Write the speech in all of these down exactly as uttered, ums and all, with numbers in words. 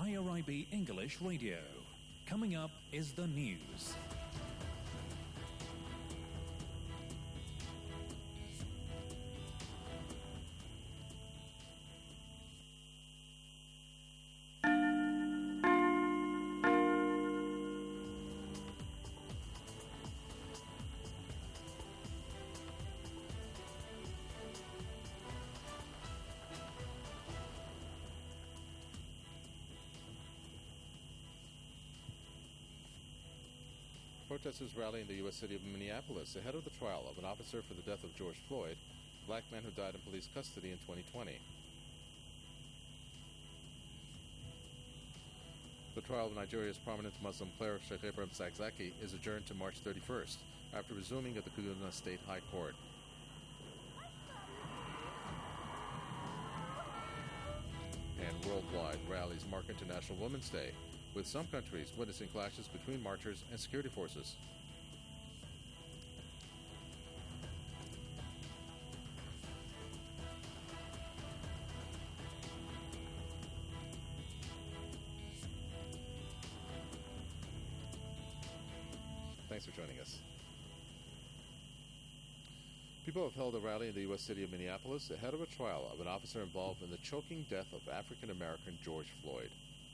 I R I B English Radio. Coming up is the news. Protesters rally in the U S city of Minneapolis ahead of the trial of an officer for the death of George Floyd, a black man who died in police custody in twenty twenty. The trial of Nigeria's prominent Muslim cleric Sheikh Ibrahim Zakzaki is adjourned to March thirty-first, after resuming at the Kaduna State High Court. And worldwide rallies mark International Women's Day, with some countries witnessing clashes between marchers and security forces. Thanks for joining us. People have held a rally in the U S city of Minneapolis ahead of a trial of an officer involved in the choking death of African-American George Floyd.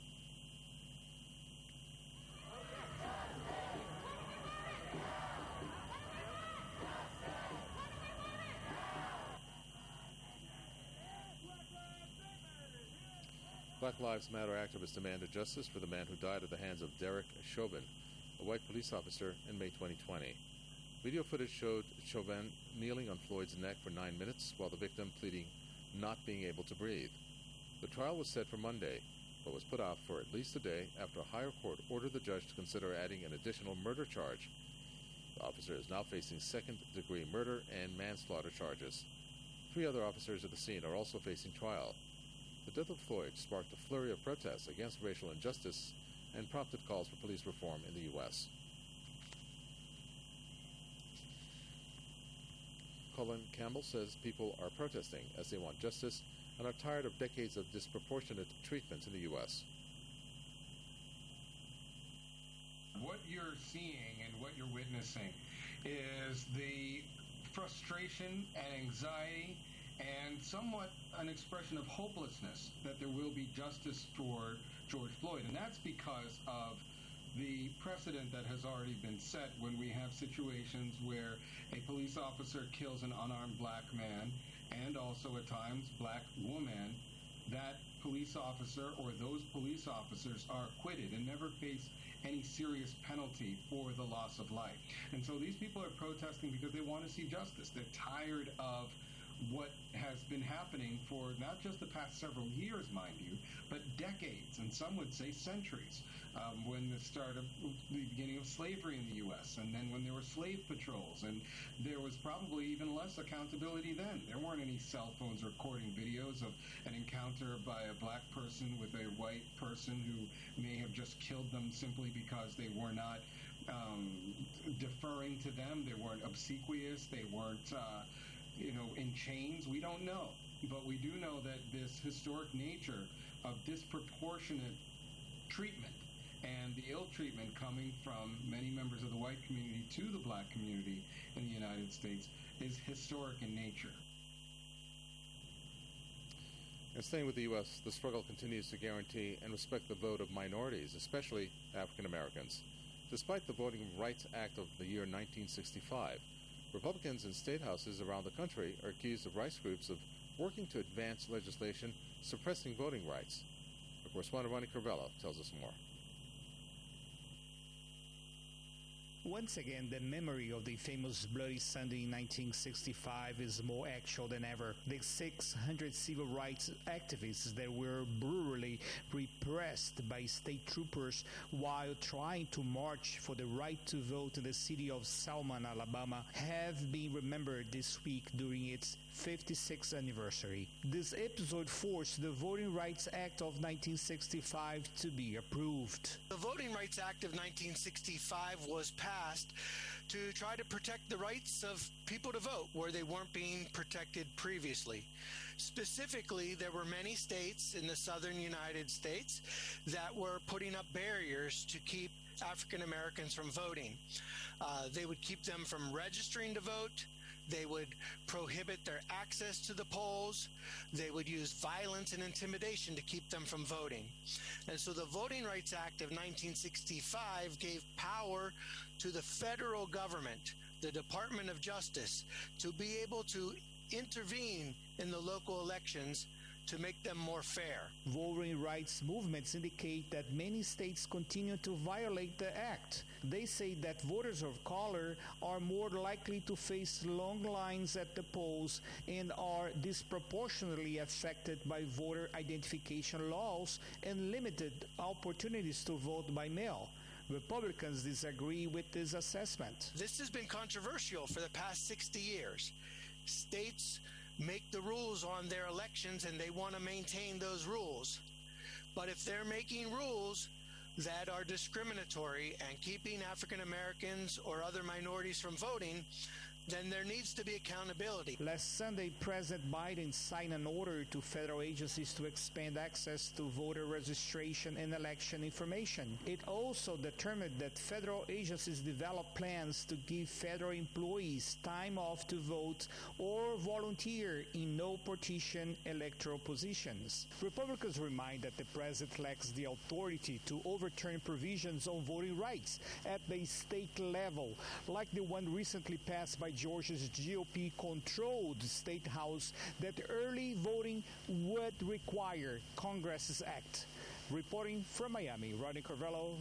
Black Lives Matter activists demanded justice for the man who died at the hands of Derek Chauvin, a white police officer, in May twenty twenty. Video footage showed Chauvin kneeling on Floyd's neck for nine minutes while the victim pleading not being able to breathe. The trial was set for Monday, but was put off for at least a day after a higher court ordered the judge to consider adding an additional murder charge. The officer is now facing second-degree murder and manslaughter charges. Three other officers at the scene are also facing trial. The death of Floyd sparked a flurry of protests against racial injustice and prompted calls for police reform in the U S Colin Campbell says people are protesting as they want justice and are tired of decades of disproportionate treatment in the U S What you're seeing and what you're witnessing is the frustration and anxiety and somewhat an expression of hopelessness that there will be justice for George Floyd. And that's because of the precedent that has already been set when we have situations where a police officer kills an unarmed black man and also at times black woman. That police officer or those police officers are acquitted and never face any serious penalty for the loss of life. And so these people are protesting because they want to see justice. They're tired of what has been happening for not just the past several years, mind you, but decades, and some would say centuries, um, when the start of the beginning of slavery in the U S, and then when there were slave patrols, and there was probably even less accountability then. There weren't any cell phones recording videos of an encounter by a black person with a white person who may have just killed them simply because they were not um, deferring to them, they weren't obsequious, they weren't uh, you know, in chains. We don't know. But we do know that this historic nature of disproportionate treatment and the ill treatment coming from many members of the white community to the black community in the United States is historic in nature. And staying with the U S, the struggle continues to guarantee and respect the vote of minorities, especially African Americans. Despite the Voting Rights Act of the year nineteen sixty-five, Republicans in state houses around the country are accused of rights groups of working to advance legislation suppressing voting rights. Our correspondent Ronnie Carvello tells us more. Once again, the memory of the famous Bloody Sunday in nineteen sixty-five is more actual than ever. The six hundred civil rights activists that were brutally repressed by state troopers while trying to march for the right to vote in the city of Selma, Alabama, have been remembered this week during its fifty-sixth anniversary. This episode forced the Voting Rights Act of nineteen sixty-five to be approved. The Voting Rights Act of nineteen sixty-five was passed passed to try to protect the rights of people to vote where they weren't being protected previously. Specifically, there were many states in the southern United States that were putting up barriers to keep African Americans from voting. Uh, they would keep them from registering to vote. They would prohibit their access to the polls. They would use violence and intimidation to keep them from voting. And so the Voting Rights Act of nineteen sixty-five gave power to the federal government, the Department of Justice, to be able to intervene in the local elections to make them more fair. Voting rights movements indicate that many states continue to violate the act. They say that voters of color are more likely to face long lines at the polls and are disproportionately affected by voter identification laws and limited opportunities to vote by mail. Republicans disagree with this assessment. This has been controversial for the past sixty years. States make the rules on their elections and they want to maintain those rules. But if they're making rules that are discriminatory and keeping African Americans or other minorities from voting, then there needs to be accountability. Last Sunday, President Biden signed an order to federal agencies to expand access to voter registration and election information. It also determined that federal agencies develop plans to give federal employees time off to vote or volunteer in no-partition electoral positions. Republicans remind that the president lacks the authority to overturn provisions on voting rights at the state level, like the one recently passed by Georgia's G O P-controlled state house that early voting would require Congress's act. Reporting from Miami, Ronnie Carvello.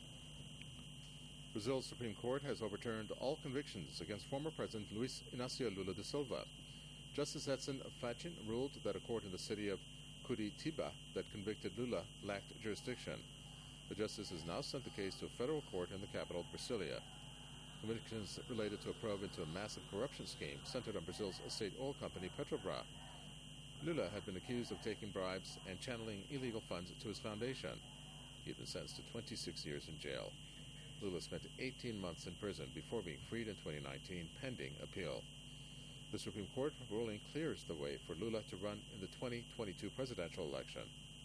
Brazil's Supreme Court has overturned all convictions against former President Luiz Inácio Lula da Silva. Justice Edson Fachin ruled that a court in the city of Curitiba that convicted Lula lacked jurisdiction. The justice has now sent the case to a federal court in the capital, Brasilia. Convictions related to a probe into a massive corruption scheme centered on Brazil's state oil company Petrobras. Lula had been accused of taking bribes and channeling illegal funds to his foundation. He had been sentenced to twenty-six years in jail. Lula spent eighteen months in prison before being freed in twenty nineteen, pending appeal. The Supreme Court ruling clears the way for Lula to run in the twenty twenty-two presidential election.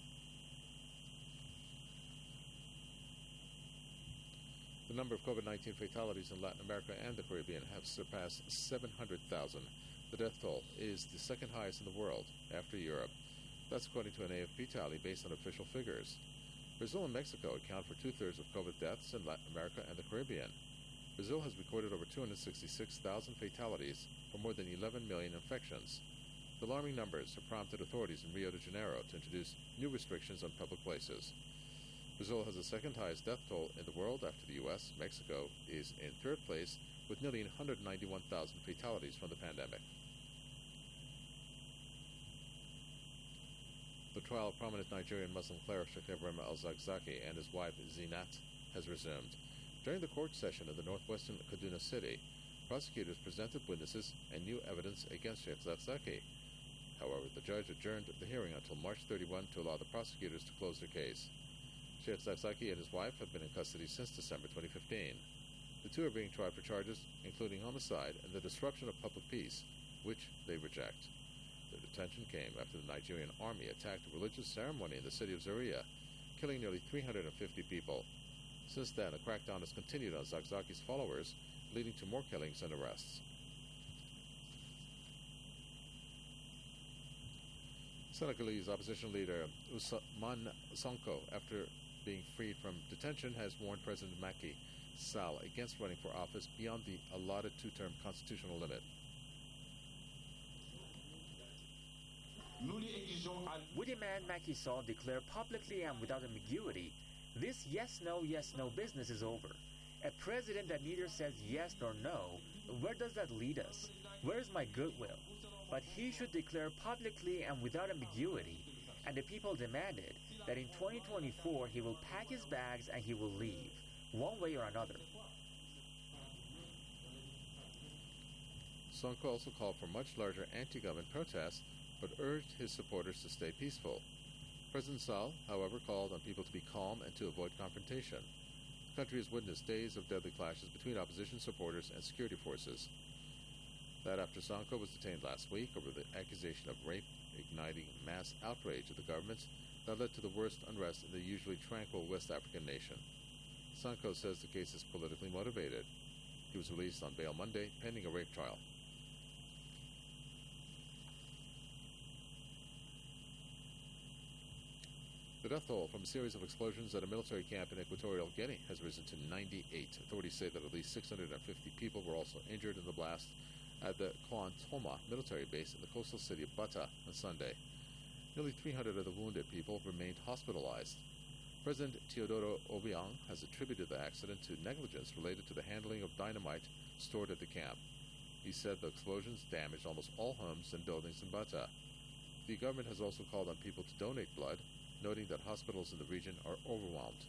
The number of COVID nineteen fatalities in Latin America and the Caribbean have surpassed seven hundred thousand. The death toll is the second highest in the world, after Europe. That's according to an A F P tally based on official figures. Brazil and Mexico account for two-thirds of COVID deaths in Latin America and the Caribbean. Brazil has recorded over two hundred sixty-six thousand fatalities for more than eleven million infections. The alarming numbers have prompted authorities in Rio de Janeiro to introduce new restrictions on public places. Brazil has the second highest death toll in the world after the U S Mexico is in third place with nearly one hundred ninety-one thousand fatalities from the pandemic. The trial of prominent Nigerian Muslim cleric Sheikh Ibrahim al-Zakzaki and his wife Zinat has resumed. During the court session in the northwestern Kaduna city, prosecutors presented witnesses and new evidence against Sheikh Zakzaki. However, the judge adjourned the hearing until March thirty-first to allow the prosecutors to close their case. Sheikh Zakzaki and his wife have been in custody since December twenty fifteen. The two are being tried for charges including homicide and the disruption of public peace, which they reject. Their detention came after the Nigerian army attacked a religious ceremony in the city of Zaria, killing nearly three hundred fifty people. Since then, a crackdown has continued on Zakzaki's followers, leading to more killings and arrests. Senegalese opposition leader Ousmane Sonko, after being freed from detention, has warned President Macky Sall against running for office beyond the allotted two-term constitutional limit. We demand Macky Sall declare publicly and without ambiguity, this yes-no, yes-no business is over. A president that neither says yes nor no, where does that lead us? Where is my goodwill? But he should declare publicly and without ambiguity, and the people demanded that in twenty twenty-four he will pack his bags and he will leave, one way or another. Sonko also called for much larger anti-government protests, but urged his supporters to stay peaceful. President Sall, however, called on people to be calm and to avoid confrontation. The country has witnessed days of deadly clashes between opposition supporters and security forces. That after Sanko was detained last week over the accusation of rape, igniting mass outrage at the government that led to the worst unrest in the usually tranquil West African nation. Sanko says the case is politically motivated. He was released on bail Monday, pending a rape trial. The death toll from a series of explosions at a military camp in Equatorial Guinea has risen to ninety-eight. Authorities say that at least six hundred fifty people were also injured in the blast at the Koantoma military base in the coastal city of Bata on Sunday. Nearly three hundred of the wounded people remained hospitalized. President Teodoro Obiang has attributed the accident to negligence related to the handling of dynamite stored at the camp. He said the explosions damaged almost all homes and buildings in Bata. The government has also called on people to donate blood, noting that hospitals in the region are overwhelmed.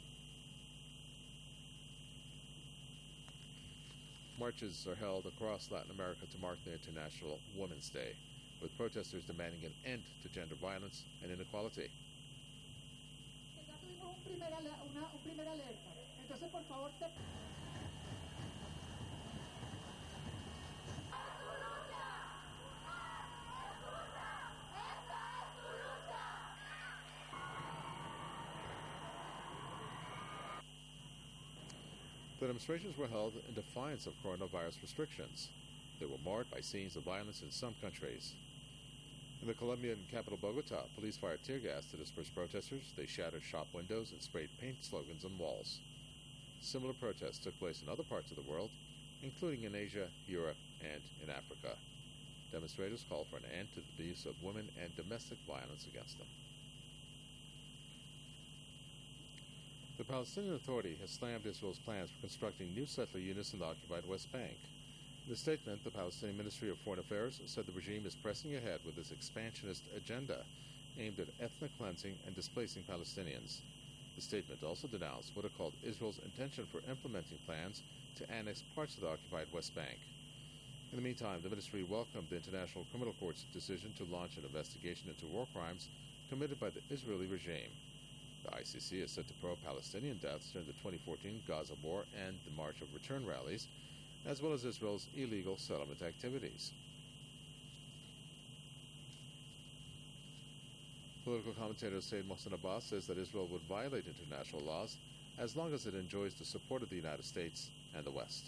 Marches are held across Latin America to mark the International Women's Day, with protesters demanding an end to gender violence and inequality. The demonstrations were held in defiance of coronavirus restrictions. They were marred by scenes of violence in some countries. In the Colombian capital Bogota, police fired tear gas to disperse protesters. They shattered shop windows and sprayed paint slogans on walls. Similar protests took place in other parts of the world, including in Asia, Europe, and in Africa. Demonstrators called for an end to the use of women and domestic violence against them. The Palestinian Authority has slammed Israel's plans for constructing new settler units in the occupied West Bank. In a statement, the Palestinian Ministry of Foreign Affairs said the regime is pressing ahead with its expansionist agenda aimed at ethnic cleansing and displacing Palestinians. The statement also denounced what it called Israel's intention for implementing plans to annex parts of the occupied West Bank. In the meantime, the ministry welcomed the International Criminal Court's decision to launch an investigation into war crimes committed by the Israeli regime. The I C C is set to probe Palestinian deaths during the twenty fourteen Gaza war and the March of Return rallies, as well as Israel's illegal settlement activities. Political commentator Sayyid Mohsen Abbas says that Israel would violate international laws as long as it enjoys the support of the United States and the West.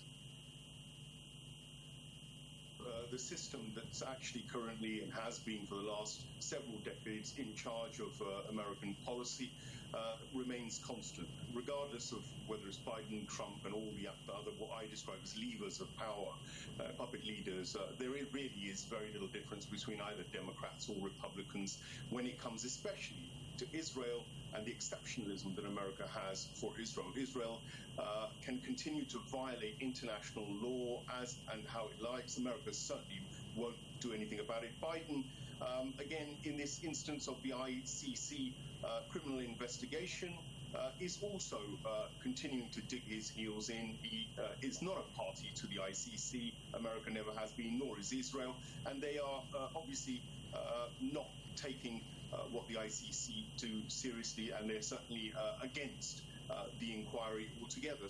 Uh, the system that's actually currently and has been for the last several decades in charge of uh, American policy uh, remains constant, regardless of whether it's Biden, Trump, and all the other, what I describe as levers of power, uh, puppet leaders. Uh, there really is very little difference between either Democrats or Republicans when it comes especially to Israel and the exceptionalism that America has for Israel. Israel uh, can continue to violate international law as and how it likes. America certainly won't do anything about it. Biden, um, again, in this instance of the I C C uh, criminal investigation, uh, is also uh, continuing to dig his heels in. He uh, is not a party to the I C C. America never has been, nor is Israel. And they are uh, obviously uh, not taking Uh, what the I C C do seriously, and they're certainly uh, against uh, the inquiry altogether.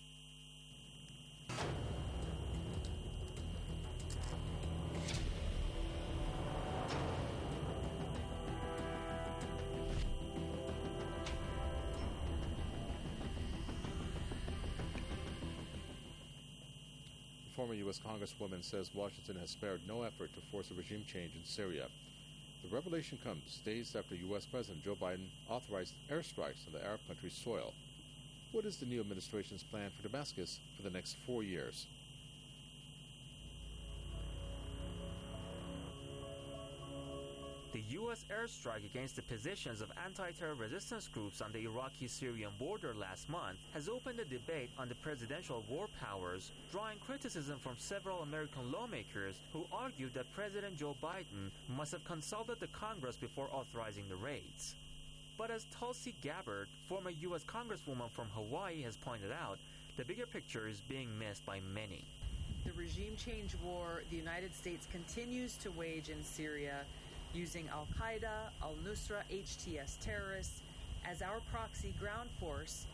The former U S Congresswoman says Washington has spared no effort to force a regime change in Syria. The revelation comes days after U S President Joe Biden authorized airstrikes on the Arab country's soil. What is the new administration's plan for Damascus for the next four years? The U S airstrike against the positions of anti-terror resistance groups on the Iraqi-Syrian border last month has opened a debate on the presidential war powers, drawing criticism from several American lawmakers who argued that President Joe Biden must have consulted the Congress before authorizing the raids. But as Tulsi Gabbard, former U S Congresswoman from Hawaii, has pointed out, the bigger picture is being missed by many. The regime change war the United States continues to wage in Syria, using Al-Qaeda, Al-Nusra, H T S terrorists as our proxy ground force,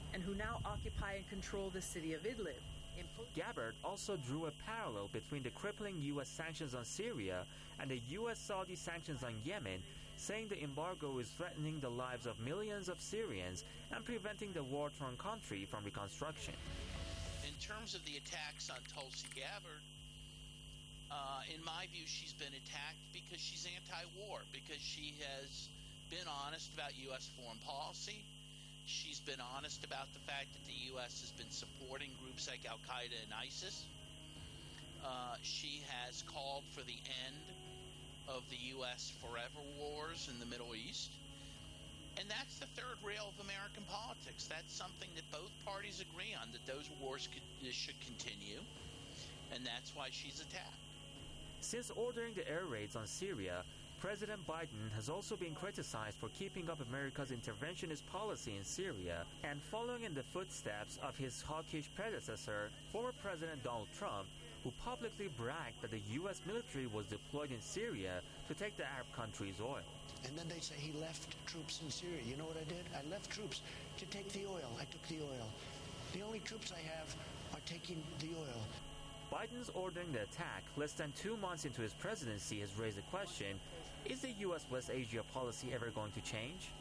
and who now occupy and control the city of Idlib. Gabbard also drew a parallel between the crippling U S sanctions on Syria and the U S-Saudi sanctions on Yemen, saying the embargo is threatening the lives of millions of Syrians and preventing the war-torn country from reconstruction. In terms of the attacks on Tulsi Gabbard, uh, in my view, she's been attacked because she's anti-war, because she has been honest about U S foreign policy. She's been honest about the fact that the U S has been supporting groups like Al-Qaeda and ISIS. Uh, she has called for the end of the U S forever wars in the Middle East. And that's the third rail of American politics. That's something that both parties agree on, that those wars could, should continue. And that's why she's attacked. Since ordering the air raids on Syria, President Biden has also been criticized for keeping up America's interventionist policy in Syria and following in the footsteps of his hawkish predecessor, former President Donald Trump, who publicly bragged that the U S military was deployed in Syria to take the Arab country's oil. And then they say he left troops in Syria. You know what I did? I left troops to take the oil. I took the oil. The only troops I have are taking the oil. Biden's ordering the attack less than two months into his presidency has raised the question, is the U S West Asia policy ever going to change?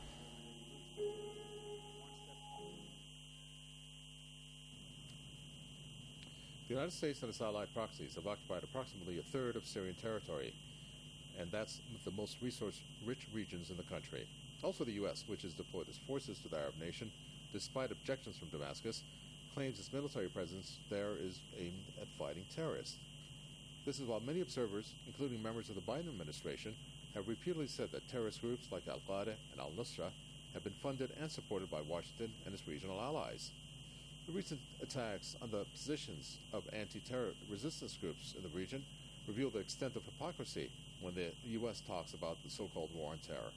The United States and its allied proxies have occupied approximately a third of Syrian territory, and that's the most resource-rich regions in the country. Also, the U S, which has deployed its forces to the Arab nation, despite objections from Damascus, claims its military presence there is aimed at fighting terrorists. This is while many observers, including members of the Biden administration, have repeatedly said that terrorist groups like Al-Qaeda and Al-Nusra have been funded and supported by Washington and its regional allies. The recent attacks on the positions of anti-terror resistance groups in the region reveal the extent of hypocrisy when the U S talks about the so-called war on terror.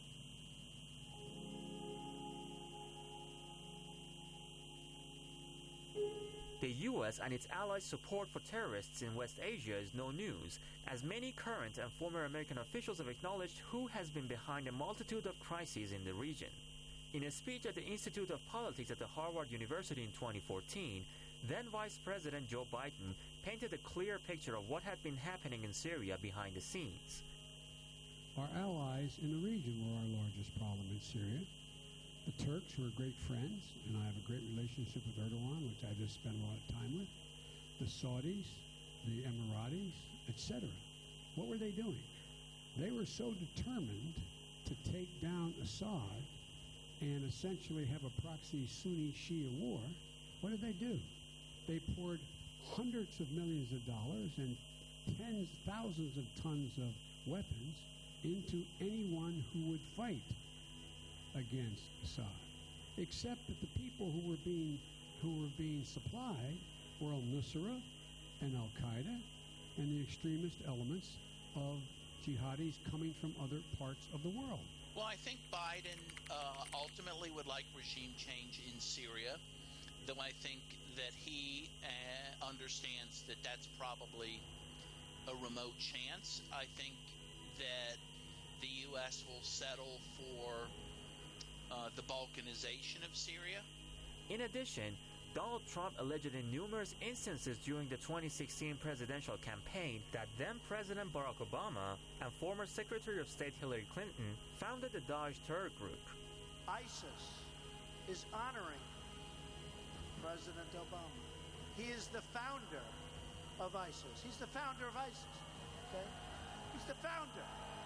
The U S and its allies' support for terrorists in West Asia is no news, as many current and former American officials have acknowledged who has been behind a multitude of crises in the region. In a speech at the Institute of Politics at the Harvard University in twenty fourteen, then Vice President Joe Biden painted a clear picture of what had been happening in Syria behind the scenes. Our allies in the region were our largest problem in Syria. The Turks, who are great friends, and I have a great relationship with Erdogan, which I just spent a lot of time with. The Saudis, the Emiratis, et cetera. What were they doing? They were so determined to take down Assad and essentially have a proxy Sunni-Shia war. What did they do? They poured hundreds of millions of dollars and tens, thousands of tons of weapons into anyone who would fight against Assad, except that the people who were being who were being supplied were al-Nusra and Al-Qaeda and the extremist elements of jihadis coming from other parts of the world. Well, I think Biden uh, ultimately would like regime change in Syria, though I think that he uh, understands that that's probably a remote chance. I think that the U S will settle for Uh, the balkanization of Syria. In addition, Donald Trump alleged in numerous instances during the twenty sixteen presidential campaign that then-President Barack Obama and former Secretary of State Hillary Clinton founded the Daesh terror group. ISIS is honoring President Obama. He is the founder of ISIS. He's the founder of ISIS. Okay? He's the founder.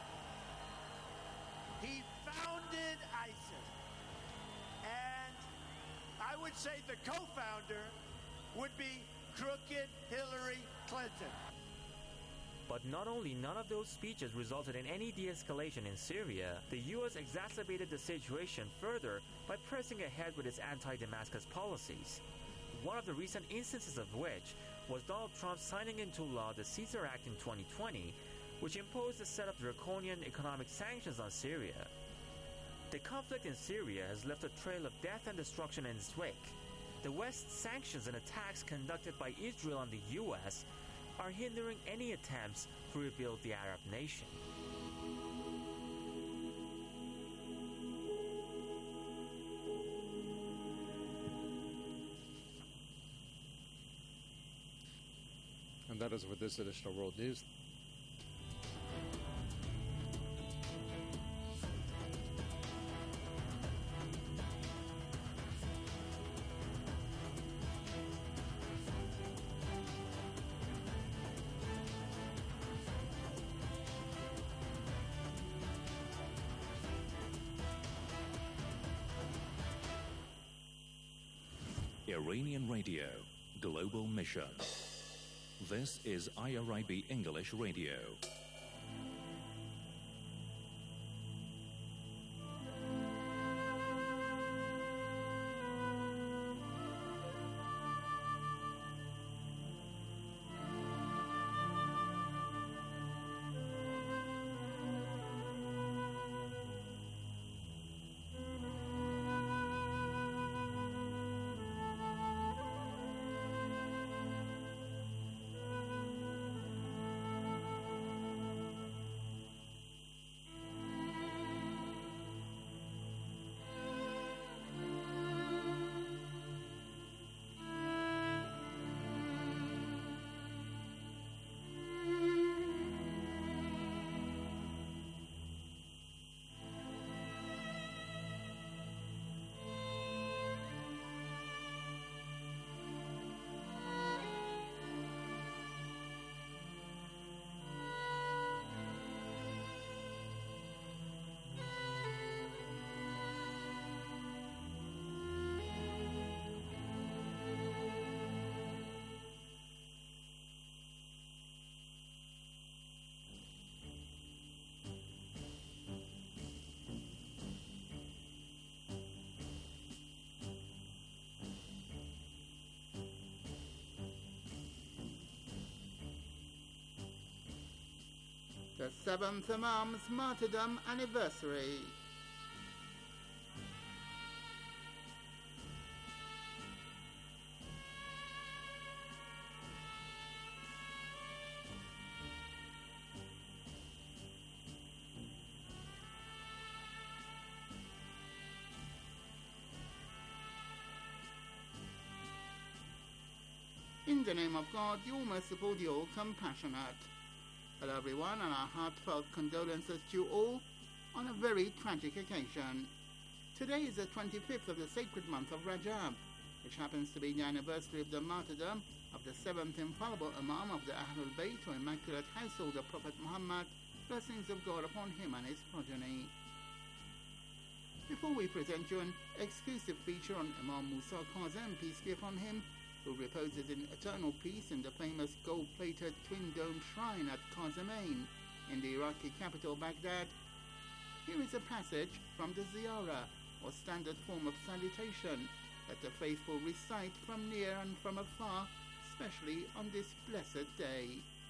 He founded ISIS. And I would say the co-founder would be crooked Hillary Clinton. But not only none of those speeches resulted in any de-escalation in Syria, the U S exacerbated the situation further by pressing ahead with its anti-Damascus policies. One of the recent instances of which was Donald Trump signing into law the Caesar Act in twenty twenty, which imposed a set of draconian economic sanctions on Syria. The conflict in Syria has left a trail of death and destruction in its wake. The West's sanctions and attacks conducted by Israel and the U S are hindering any attempts to rebuild the Arab nation. that is for this edition of World News. Iranian Radio, Global Mission. This is I R I B English Radio. The seventh Imam's martyrdom anniversary. In the name of God, the all-merciful, the all-compassionate. Hello everyone, and our heartfelt condolences to you all on a very tragic occasion. Today is the twenty-fifth of the sacred month of Rajab, which happens to be the anniversary of the martyrdom of the seventh infallible Imam of the Ahlul Bayt, or Immaculate Household of Prophet Muhammad, blessings of God upon him and his progeny. Before we present you an exclusive feature on Imam Musa Kazem, peace be upon him, who reposes in eternal peace in the famous gold-plated twin-dome shrine at Qazemain in the Iraqi capital Baghdad, here is a passage from the Ziyarah, or standard form of salutation, that the faithful recite from near and from afar, especially on this blessed day.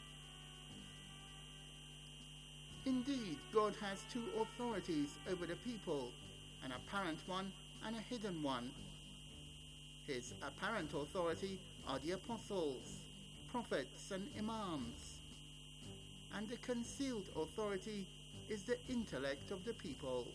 Indeed, God has two authorities over the people, an apparent one and a hidden one. His apparent authority are the apostles, prophets and imams, and the concealed authority is the intellect of the people.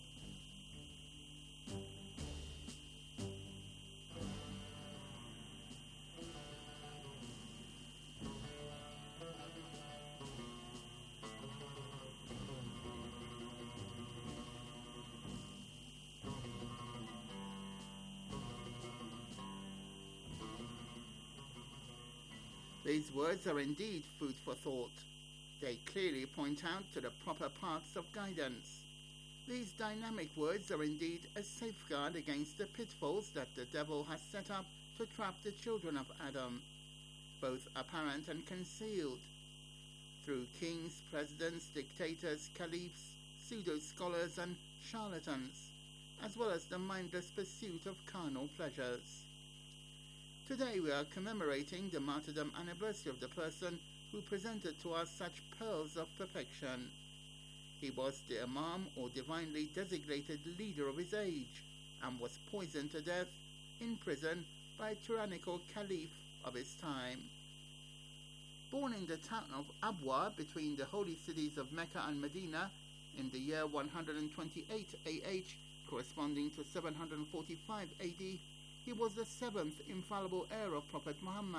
These words are indeed food for thought. They clearly point out to the proper paths of guidance. These dynamic words are indeed a safeguard against the pitfalls that the devil has set up to trap the children of Adam, both apparent and concealed, through kings, presidents, dictators, caliphs, pseudo-scholars and charlatans, as well as the mindless pursuit of carnal pleasures. Today we are commemorating the martyrdom anniversary of the person who presented to us such pearls of perfection. He was the Imam, or divinely designated leader of his age, and was poisoned to death in prison by a tyrannical caliph of his time. Born in the town of Abwa between the holy cities of Mecca and Medina in the year one hundred twenty-eight A H, corresponding to seven hundred forty-five A D, he was the seventh infallible heir of Prophet Muhammad,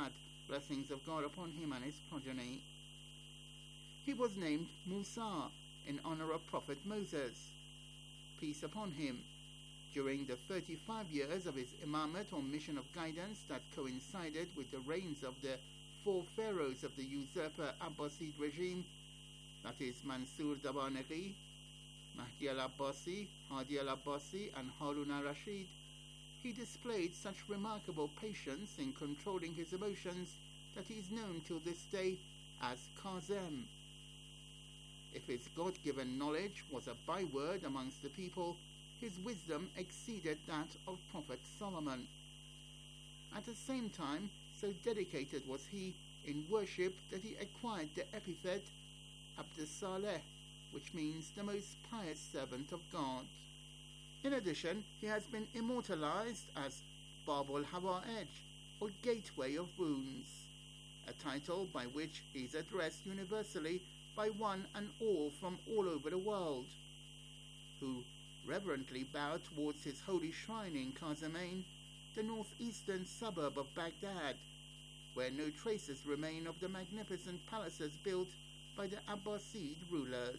blessings of God upon him and his progeny. He was named Musa in honor of Prophet Moses, peace upon him. During the thirty-five years of his imamate or mission of guidance that coincided with the reigns of the four pharaohs of the usurper Abbasid regime, that is Mansur Dabanaghi, Mahdi al-Abbasi, Hadi al-Abbasi and Harun al-Rashid, he displayed such remarkable patience in controlling his emotions that he is known till this day as Kazem. If his God-given knowledge was a byword amongst the people, his wisdom exceeded that of Prophet Solomon. At the same time, so dedicated was he in worship that he acquired the epithet Abdus-Saleh, which means the most pious servant of God. In addition, he has been immortalized as Babul Hawa'ij, or Gateway of Wounds, a title by which he is addressed universally by one and all from all over the world, who reverently bow towards his holy shrine in Kazemain, the northeastern suburb of Baghdad, where no traces remain of the magnificent palaces built by the Abbasid rulers.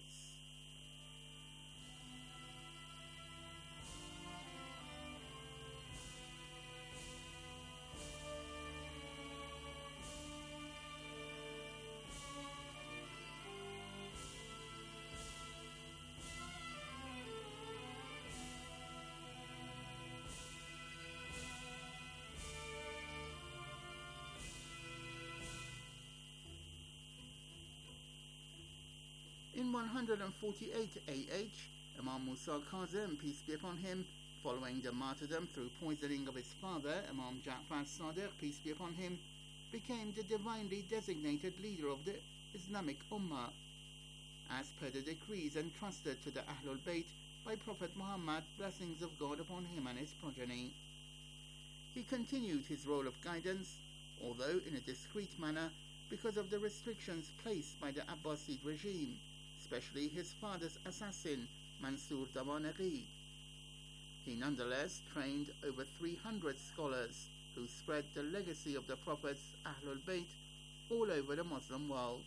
In one forty-eight A H, Imam Musa Kazem, peace be upon him, following the martyrdom through poisoning of his father, Imam Ja'far Sadiq, peace be upon him, became the divinely designated leader of the Islamic Ummah, as per the decrees entrusted to the Ahlul Bayt by Prophet Muhammad, blessings of God upon him and his progeny. He continued his role of guidance, although in a discreet manner, because of the restrictions placed by the Abbasid regime, especially his father's assassin, Mansur Dabanaghi. He nonetheless trained over three hundred scholars who spread the legacy of the Prophet's Ahlul Bayt all over the Muslim world.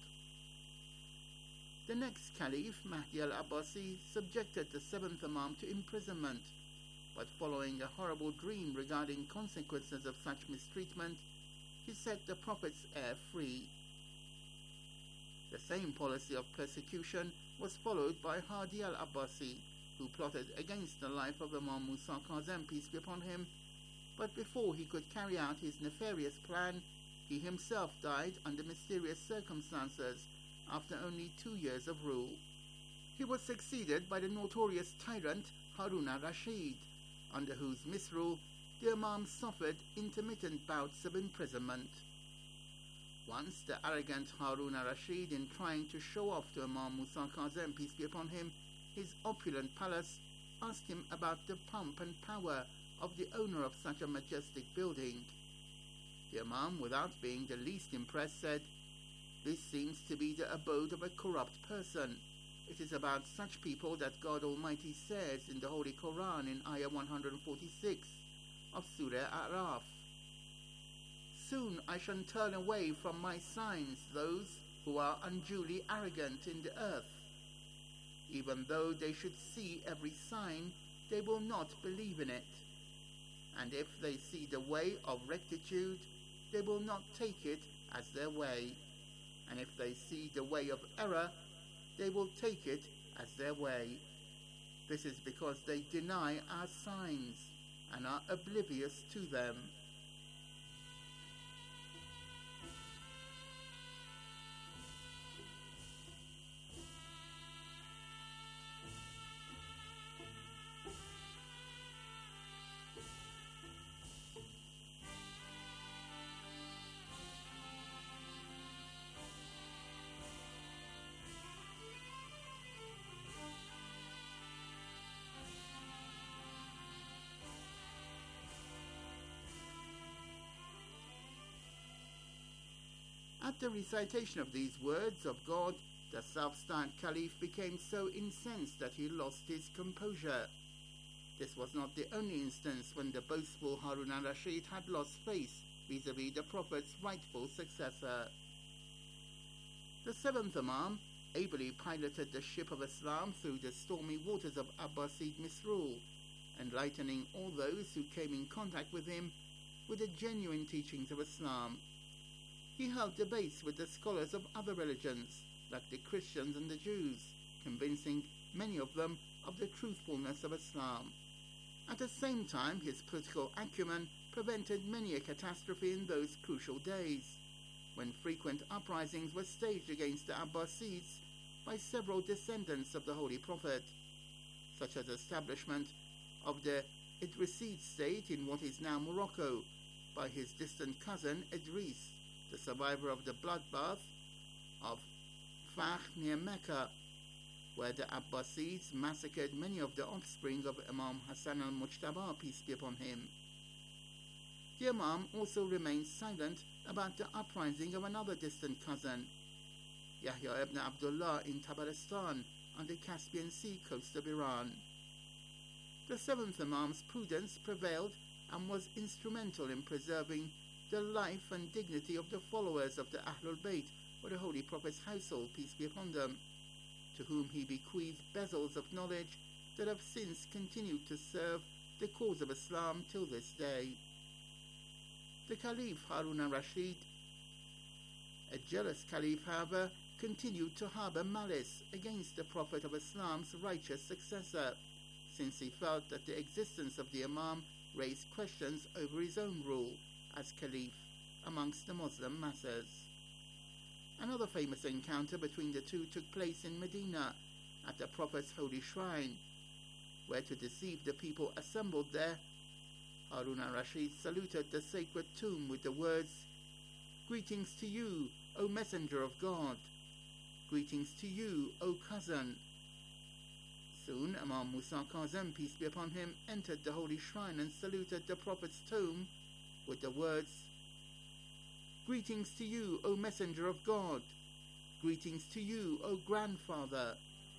The next Caliph, Mahdi al-Abbasi, subjected the seventh Imam to imprisonment, but following a horrible dream regarding consequences of such mistreatment, he set the Prophet's heir free. The same policy of persecution was followed by Hadi al-Abbasi, who plotted against the life of Imam Musa Kazem, peace be upon him, but before he could carry out his nefarious plan, he himself died under mysterious circumstances after only two years of rule. He was succeeded by the notorious tyrant Harun al-Rashid, under whose misrule the Imam suffered intermittent bouts of imprisonment. Once the arrogant Harun al-Rashid, in trying to show off to Imam Musa Kazem, peace be upon him, his opulent palace, asked him about the pomp and power of the owner of such a majestic building. The Imam, without being the least impressed, said, "This seems to be the abode of a corrupt person. It is about such people that God Almighty says in the Holy Quran in Ayah one forty-six of Surah A'raf, 'Soon I shall turn away from my signs those who are unduly arrogant in the earth. Even though they should see every sign, they will not believe in it. And if they see the way of rectitude, they will not take it as their way. And if they see the way of error, they will take it as their way. This is because they deny our signs and are oblivious to them.'" At the recitation of these words of God, the self-styled Caliph became so incensed that he lost his composure. This was not the only instance when the boastful Harun al-Rashid had lost face vis-a-vis the Prophet's rightful successor. The seventh Imam ably piloted the ship of Islam through the stormy waters of Abbasid misrule, enlightening all those who came in contact with him with the genuine teachings of Islam. He held debates with the scholars of other religions, like the Christians and the Jews, convincing many of them of the truthfulness of Islam. At the same time, his political acumen prevented many a catastrophe in those crucial days, when frequent uprisings were staged against the Abbasids by several descendants of the Holy Prophet, such as establishment of the Idrisid state in what is now Morocco by his distant cousin Idris, the survivor of the bloodbath of Fakh near Mecca, where the Abbasids massacred many of the offspring of Imam Hassan al-Mujtaba, peace be upon him. The Imam also remained silent about the uprising of another distant cousin, Yahya ibn Abdullah in Tabaristan on the Caspian Sea coast of Iran. The seventh Imam's prudence prevailed and was instrumental in preserving the life and dignity of the followers of the Ahlul Bayt, or the Holy Prophet's household, peace be upon them, to whom he bequeathed bezels of knowledge that have since continued to serve the cause of Islam till this day. The Caliph Harun al-Rashid, a jealous caliph, however, continued to harbour malice against the Prophet of Islam's righteous successor, since he felt that the existence of the Imam raised questions over his own rule as caliph amongst the Muslim masses. Another famous encounter between the two took place in Medina, at the Prophet's holy shrine, where, to deceive the people assembled there, Harun al-Rashid saluted the sacred tomb with the words, "Greetings to you, O Messenger of God! Greetings to you, O cousin!" Soon Imam Musa Kazem, peace be upon him, entered the holy shrine and saluted the Prophet's tomb with the words, "Greetings to you, O Messenger of God! Greetings to you, O grandfather!"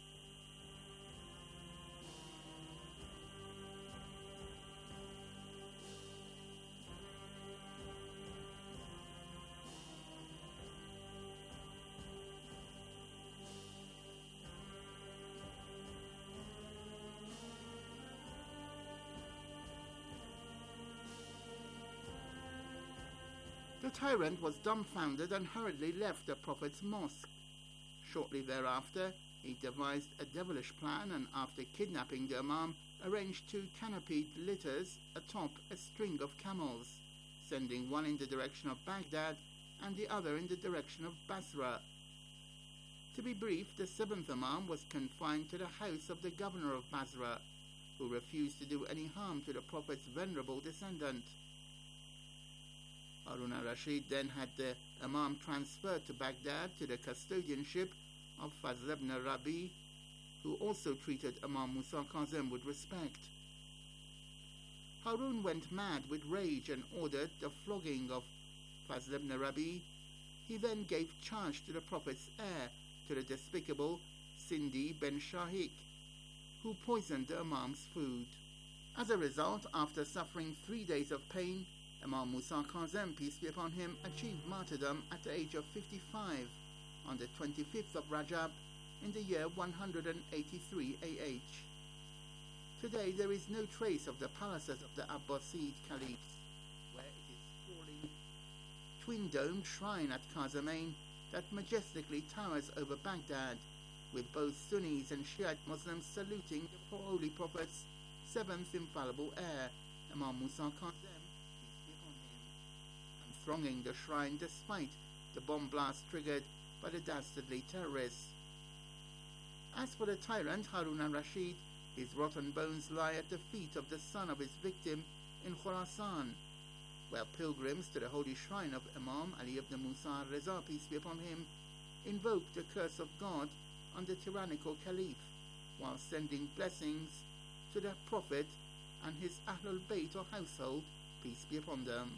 The tyrant was dumbfounded and hurriedly left the Prophet's mosque. Shortly thereafter, he devised a devilish plan and, after kidnapping the Imam, arranged two canopied litters atop a string of camels, sending one in the direction of Baghdad and the other in the direction of Basra. To be brief, the seventh Imam was confined to the house of the governor of Basra, who refused to do any harm to the Prophet's venerable descendant. Harun al-Rashid then had the Imam transferred to Baghdad to the custodianship of Fazl ibn Rabi, who also treated Imam Musa Kazem with respect. Harun went mad with rage and ordered the flogging of Fazl ibn Rabi. He then gave charge to the Prophet's heir, to the despicable Sindi ben Shahik, who poisoned the Imam's food. As a result, after suffering three days of pain, Imam Musa Kazem, peace be upon him, achieved martyrdom at the age of fifty-five on the twenty-fifth of Rajab in the year one hundred eighty-three A H. Today there is no trace of the palaces of the Abbasid caliphs, where it is sprawling twin-domed shrine at Kazemain that majestically towers over Baghdad, with both Sunnis and Shiite Muslims saluting the Holy Prophet's seventh infallible heir, Imam Musa Kazem, thronging the shrine despite the bomb blast triggered by the dastardly terrorists. As for the tyrant Harun al-Rashid, his rotten bones lie at the feet of the son of his victim in Khorasan, where pilgrims to the holy shrine of Imam Ali ibn Musa al-Reza, peace be upon him, invoke the curse of God on the tyrannical caliph, while sending blessings to the Prophet and his Ahlul Bayt or household, peace be upon them.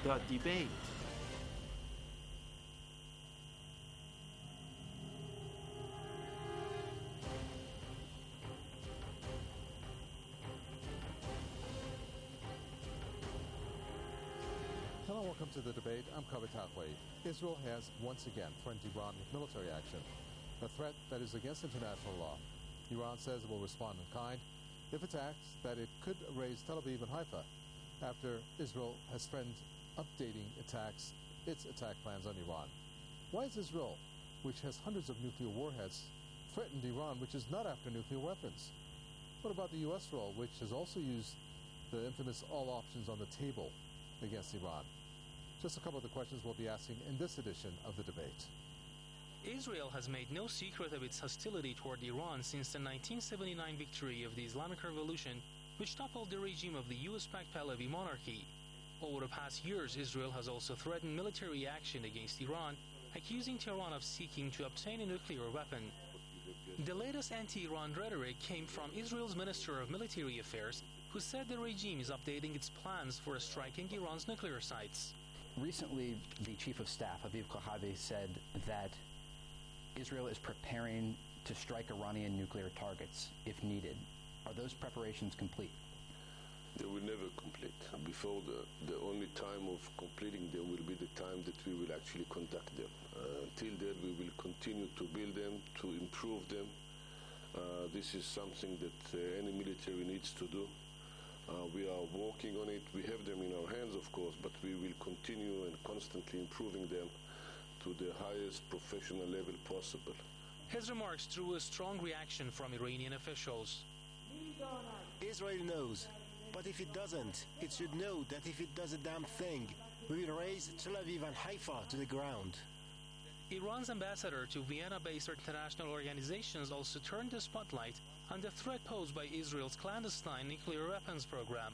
The Debate. Hello, welcome to The Debate. I'm Kaveh Taqwi. Israel has once again threatened Iran with military action, a threat that is against international law. Iran says it will respond in kind if attacked, that it could raise Tel Aviv and Haifa after Israel has threatened updating attacks, its attack plans on Iran. Why is Israel, which has hundreds of nuclear warheads, threatened Iran, which is not after nuclear weapons? What about the U S role, which has also used the infamous all options on the table against Iran? Just a couple of the questions we'll be asking in this edition of The Debate. Israel has made no secret of its hostility toward Iran since the nineteen seventy-nine victory of the Islamic Revolution, which toppled the regime of the U S-backed Pahlavi monarchy. Over the past years, Israel has also threatened military action against Iran, accusing Tehran of seeking to obtain a nuclear weapon. The latest anti-Iran rhetoric came from Israel's Minister of Military Affairs, who said the regime is updating its plans for striking Iran's nuclear sites. Recently, the Chief of Staff, Aviv Kochavi, said that Israel is preparing to strike Iranian nuclear targets if needed. Are those preparations complete? They will never complete. Before the, the only time of completing them will be the time that we will actually conduct them. Uh, until then, we will continue to build them, to improve them. Uh, this is something that uh, any military needs to do. Uh, we are working on it. We have them in our hands, of course, but we will continue and constantly improving them to the highest professional level possible. His remarks drew a strong reaction from Iranian officials. Israel knows, but if it doesn't, it should know that if it does a damn thing, we will raise Tel Aviv and Haifa to the ground. Iran's ambassador to Vienna-based international organizations also turned the spotlight on the threat posed by Israel's clandestine nuclear weapons program.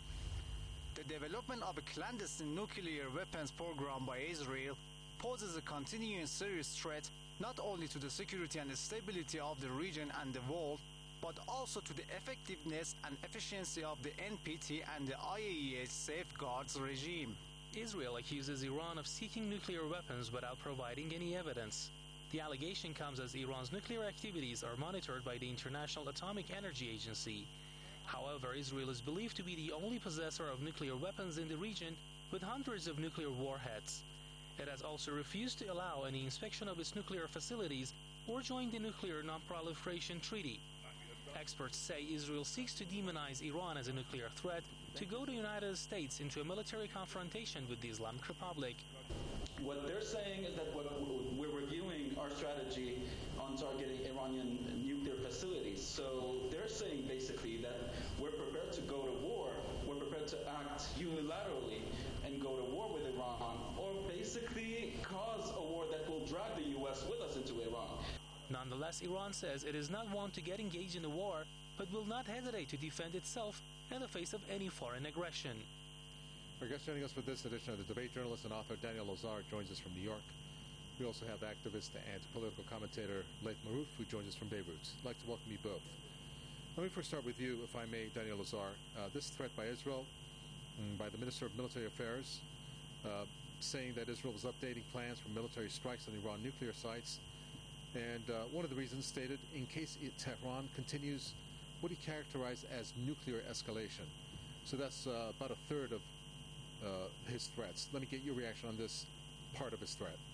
The development of a clandestine nuclear weapons program by Israel poses a continuing serious threat not only to the security and the stability of the region and the world, but also to the effectiveness and efficiency of the N P T and the I A E A safeguards regime. Israel accuses Iran of seeking nuclear weapons without providing any evidence. The allegation comes as Iran's nuclear activities are monitored by the International Atomic Energy Agency. However, Israel is believed to be the only possessor of nuclear weapons in the region, with hundreds of nuclear warheads. It has also refused to allow any inspection of its nuclear facilities or join the Nuclear Non-Proliferation Treaty. Experts say Israel seeks to demonize Iran as a nuclear threat to go the United States into a military confrontation with the Islamic Republic. What they're saying is that what we're reviewing our strategy on targeting Iranian nuclear facilities. So they're saying basically that we're prepared to go to war, we're prepared to act unilaterally and go to war with Iran, or basically cause a war that will drag the U S with us into Iran. Nonetheless, Iran says it is not one to get engaged in a war, but will not hesitate to defend itself in the face of any foreign aggression. Our guest joining us for this edition of The Debate, journalist and author Daniel Lazare, joins us from New York. We also have activist and political commentator Laith Marouf, who joins us from Beirut. I'd like to welcome you both. Let me first start with you, if I may, Daniel Lazare. Uh, this threat by Israel, mm, by the Minister of Military Affairs, uh, saying that Israel was updating plans for military strikes on Iran nuclear sites. And uh, one of the reasons stated, in case it, Tehran continues what he characterized as nuclear escalation. So that's uh, about a third of uh, his threats. Let me get your reaction on this part of his threat.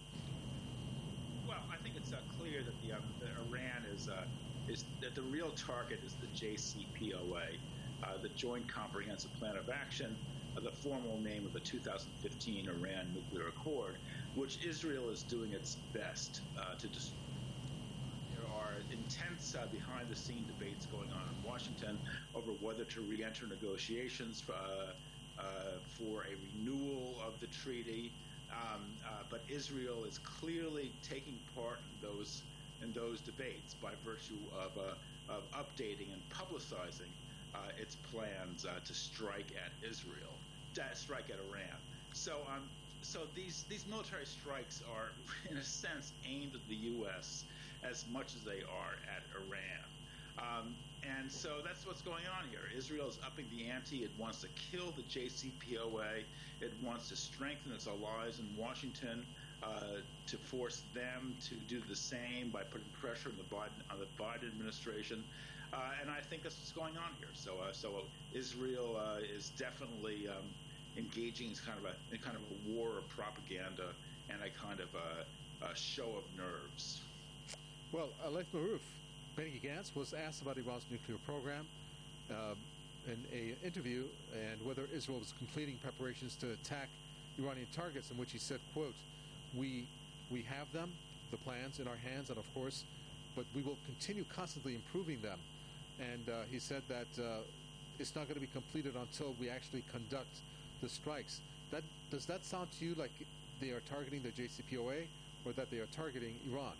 Well, I think it's uh, clear that the, um, that Iran is uh, is that the real target is the J C P O A, uh, the Joint Comprehensive Plan of Action, uh, the formal name of the two thousand fifteen Iran Nuclear Accord, which Israel is doing its best uh, to destroy. There are intense uh, behind-the-scene debates going on in Washington over whether to re-enter negotiations uh, uh, for a renewal of the treaty. Um, uh, but Israel is clearly taking part in those in those debates by virtue of, uh, of updating and publicizing uh, its plans uh, to strike at Israel, to strike at Iran. So, um, so these these military strikes are, in a sense, aimed at the U S as much as they are at Iran. Um, and so that's what's going on here. Israel is upping the ante. It wants to kill the J C P O A. It wants to strengthen its allies in Washington uh, to force them to do the same by putting pressure on the Biden, on the Biden administration. Uh, and I think that's what's going on here. So, uh, so Israel uh, is definitely um, engaging in kind of a in kind of a war of propaganda and a kind of a, a show of nerves. Well, uh, Leif Maruf, Benny Gantz was asked about Iran's nuclear program uh, in an interview and whether Israel was completing preparations to attack Iranian targets, in which he said, quote, we we have them, the plans in our hands, and of course, but we will continue constantly improving them. And uh, he said that uh, it's not going to be completed until we actually conduct the strikes. That does that sound to you like they are targeting the J C P O A or that they are targeting Iran?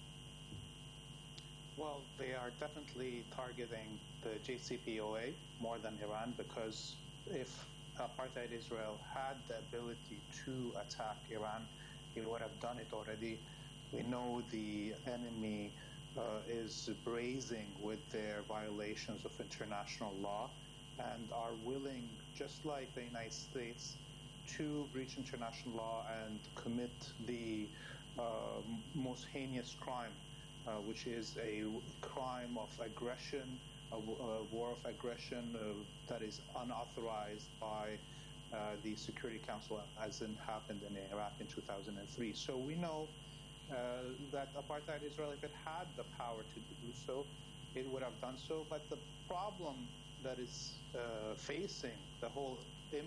Well, they are definitely targeting the J C P O A more than Iran, because if apartheid Israel had the ability to attack Iran, it would have done it already. We know the enemy uh, is brazen with their violations of international law and are willing, just like the United States, to breach international law and commit the uh, most heinous crime, uh, which is a crime of aggression, a, a war of aggression uh, that is unauthorized by uh, the Security Council, as it happened in Iraq in two thousand three. So we know uh, that apartheid Israel, if it had the power to do so, it would have done so. But the problem that is uh, facing the whole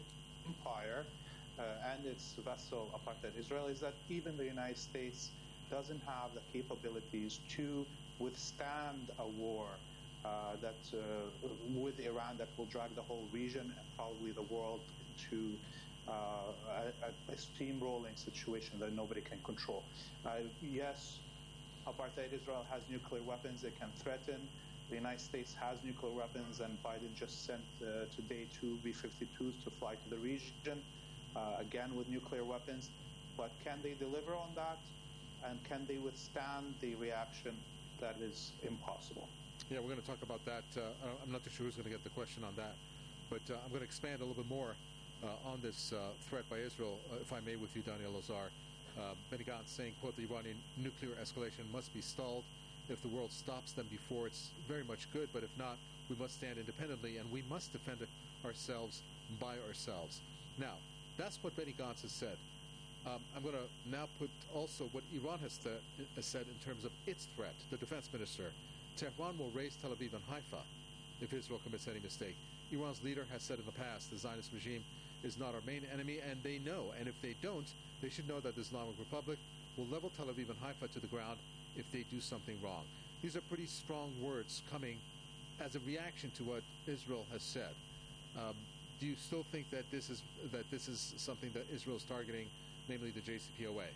empire uh, and its vassal apartheid Israel is that even the United States doesn't have the capabilities to withstand a war uh, that uh, with Iran that will drag the whole region and probably the world into uh, a, a steamrolling situation that nobody can control. Uh, yes, apartheid Israel has nuclear weapons it can threaten. The United States has nuclear weapons, and Biden just sent uh, today two B fifty-twos to fly to the region, uh, again with nuclear weapons. But can they deliver on that? And can they withstand the reaction? That is impossible. Yeah, we're going to talk about that. Uh, I'm not too sure who's going to get the question on that. But uh, I'm going to expand a little bit more uh, on this uh, threat by Israel, uh, if I may, with you, Daniel Lazar. Uh, Benny Gantz saying, quote, the Iranian nuclear escalation must be stalled. If the world stops them before, it's very much good. But if not, we must stand independently, and we must defend ourselves by ourselves. Now, that's what Benny Gantz has said. Um, I'm going to now put also what Iran has, th- has said in terms of its threat. The defense minister, Tehran will raise Tel Aviv and Haifa if Israel commits any mistake. Iran's leader has said in the past the Zionist regime is not our main enemy, and they know. And if they don't, they should know that the Islamic Republic will level Tel Aviv and Haifa to the ground if they do something wrong. These are pretty strong words coming as a reaction to what Israel has said. Um, do you still think that this is that this is something that Israel is targeting, namely the J C P O A?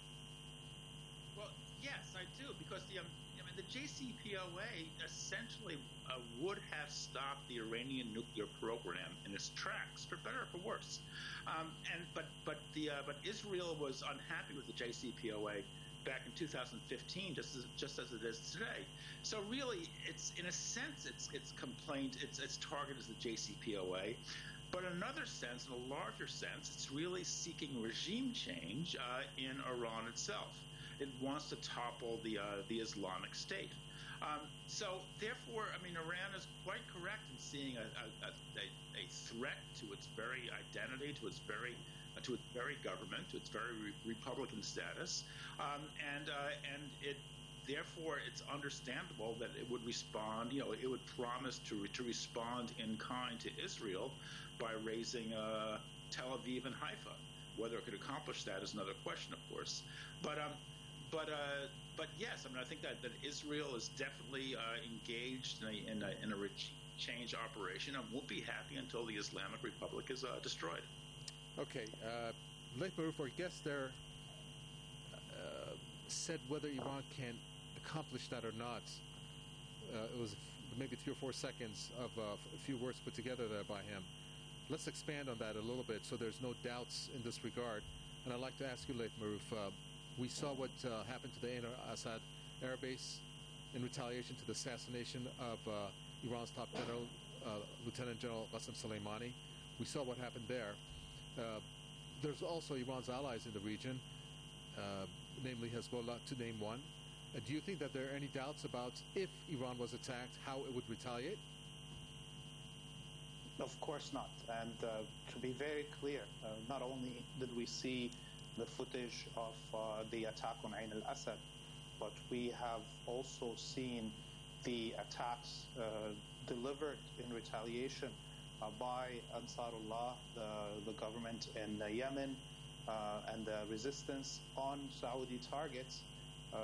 Well, yes, I do, because the um, I mean the J C P O A essentially uh, would have stopped the Iranian nuclear program in its tracks, for better or for worse. Um, and but but the uh, but Israel was unhappy with the J C P O A back in two thousand fifteen, just as just as it is today. So really, it's in a sense, its its complaint, its its target is the J C P O A. But in another sense, in a larger sense, it's really seeking regime change uh, in Iran itself. It wants to topple the uh, the Islamic State. Um, so, therefore, I mean, Iran is quite correct in seeing a, a, a, a threat to its very identity, to its very uh, to its very government, to its very re- Republican status, um, and uh, and it. Therefore, it's understandable that it would respond, you know, it would promise to re- to respond in kind to Israel by raising uh, Tel Aviv and Haifa. Whether it could accomplish that is another question, of course. But um, but uh, but yes, I mean, I think that, that Israel is definitely uh, engaged in a, in a in a regime change operation and won't be happy until the Islamic Republic is uh, destroyed. Okay, uh, Leif Maruf, our guest there uh, said whether Iran can accomplish that or not. Uh, it was maybe three or four seconds of uh, a few words put together there by him. Let's expand on that a little bit so there's no doubts in this regard. And I'd like to ask you, Leif Maruf, uh, we saw what uh, happened to the Ain al-Assad air base in retaliation to the assassination of uh, Iran's top general, uh, Lieutenant General Qasem Soleimani. We saw what happened there. Uh, there's also Iran's allies in the region, uh, namely Hezbollah, to name one. Uh, do you think that there are any doubts about if Iran was attacked, how it would retaliate? Of course not. And uh, to be very clear, uh, not only did we see the footage of uh, the attack on Ain al-Assad, but we have also seen the attacks uh, delivered in retaliation uh, by Ansarullah, the, the government in uh, Yemen, uh, and the resistance on Saudi targets, uh,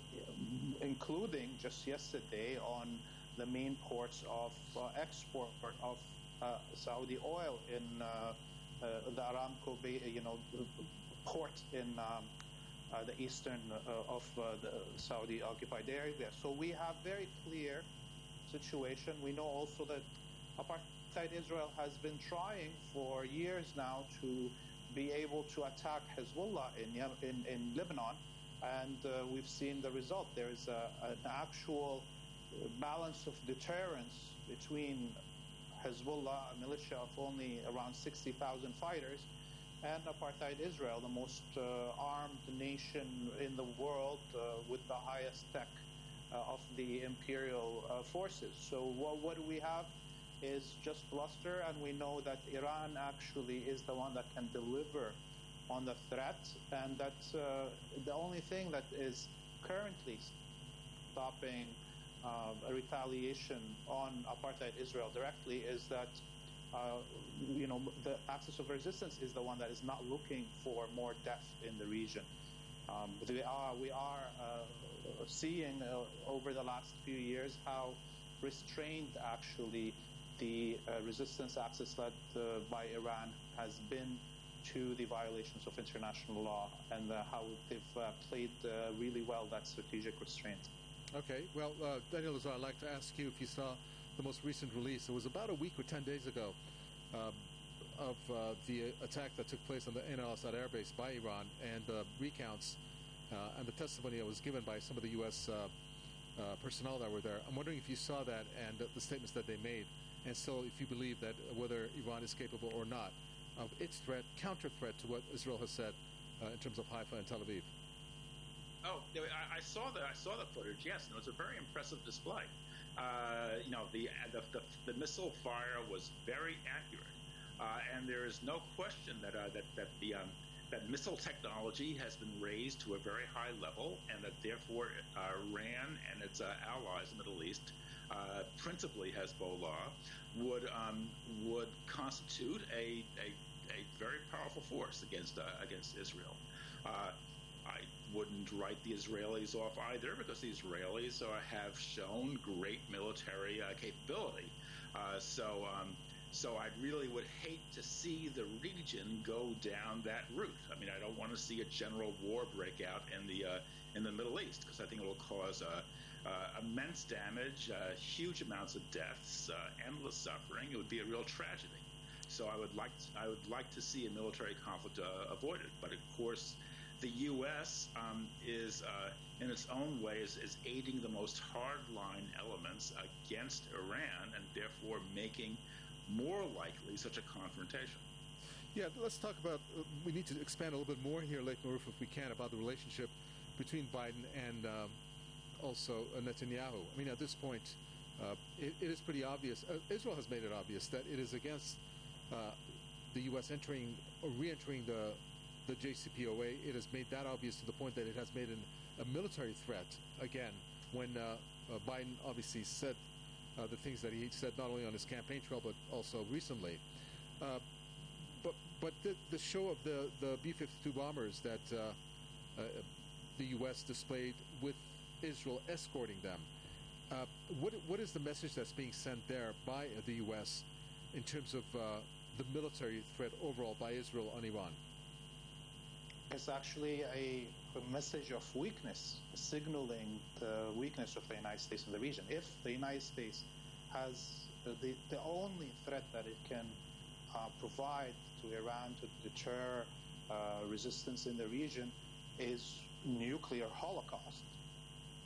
including just yesterday on the main ports of uh, export of uh, Saudi oil in uh, uh, the Aramco Bay, you know, port in um, uh, the eastern uh, of uh, the Saudi-occupied area. So we have very clear situation. We know also that apartheid Israel has been trying for years now to be able to attack Hezbollah in in, in Lebanon, and uh, we've seen the result. There is a, an actual balance of deterrence between Hezbollah, a militia of only around sixty thousand fighters, and apartheid Israel, the most uh, armed nation in the world uh, with the highest tech uh, of the imperial uh, forces. So what, what do we have is just bluster, and we know that Iran actually is the one that can deliver on the threat, and that's uh, the only thing that is currently stopping uh, a retaliation on apartheid Israel directly is that uh, you know, the axis of resistance is the one that is not looking for more death in the region. Um, we are, we are uh, seeing uh, over the last few years how restrained actually the uh, resistance axis led uh, by Iran has been to the violations of international law, and uh, how they've uh, played uh, really well that strategic restraint. Okay, well, uh, Daniel Lazar, I'd like to ask you if you saw the most recent release. It was about a week or ten days ago um, of uh, the attack that took place on the Ain al-Assad Air Base by Iran, and the recounts uh, and the testimony that was given by some of the U S uh, uh, personnel that were there. I'm wondering if you saw that and uh, the statements that they made, and so if you believe that whether Iran is capable or not of its threat, counter threat to what Israel has said uh, in terms of Haifa and Tel Aviv. Oh, I, I saw the I saw the footage. Yes, and it was a very impressive display. Uh, you know, the, the the the missile fire was very accurate, uh, and there is no question that uh, that that the um, that missile technology has been raised to a very high level, and that therefore uh, Iran and its uh, allies in the Middle East, uh, principally Hezbollah, would um, would constitute a, a a very powerful force against uh, against Israel. Uh, I wouldn't write the Israelis off either, because the Israelis uh, have shown great military uh, capability. Uh, so, um, so I really would hate to see the region go down that route. I mean, I don't want to see a general war break out in the uh, in the Middle East, because I think it will cause uh, uh, immense damage, uh, huge amounts of deaths, uh, endless suffering. It would be a real tragedy. So I would like to, I would like to see a military conflict uh, avoided. But of course, the U S um, is, uh, in its own way, is, is aiding the most hardline elements against Iran, and therefore making more likely such a confrontation. Yeah, let's talk about, uh, we need to expand a little bit more here, Lake Maruf, if we can, about the relationship between Biden and um, also uh, Netanyahu. I mean, at this point, uh, it, it is pretty obvious, uh, Israel has made it obvious that it is against uh, the U S entering or re-entering the the J C P O A. It has made that obvious to the point that it has made an, a military threat again when uh, uh, Biden obviously said uh, the things that he said not only on his campaign trail but also recently. Uh, but but the, the show of the, the B fifty-two bombers that uh, uh, the U S displayed with Israel escorting them, uh, what what is the message that's being sent there by uh, the U S in terms of uh, the military threat overall by Israel on Iran? It's actually a, a message of weakness, signaling the weakness of the United States in the region. If the United States has the, the only threat that it can uh, provide to Iran to deter uh, resistance in the region is nuclear holocaust,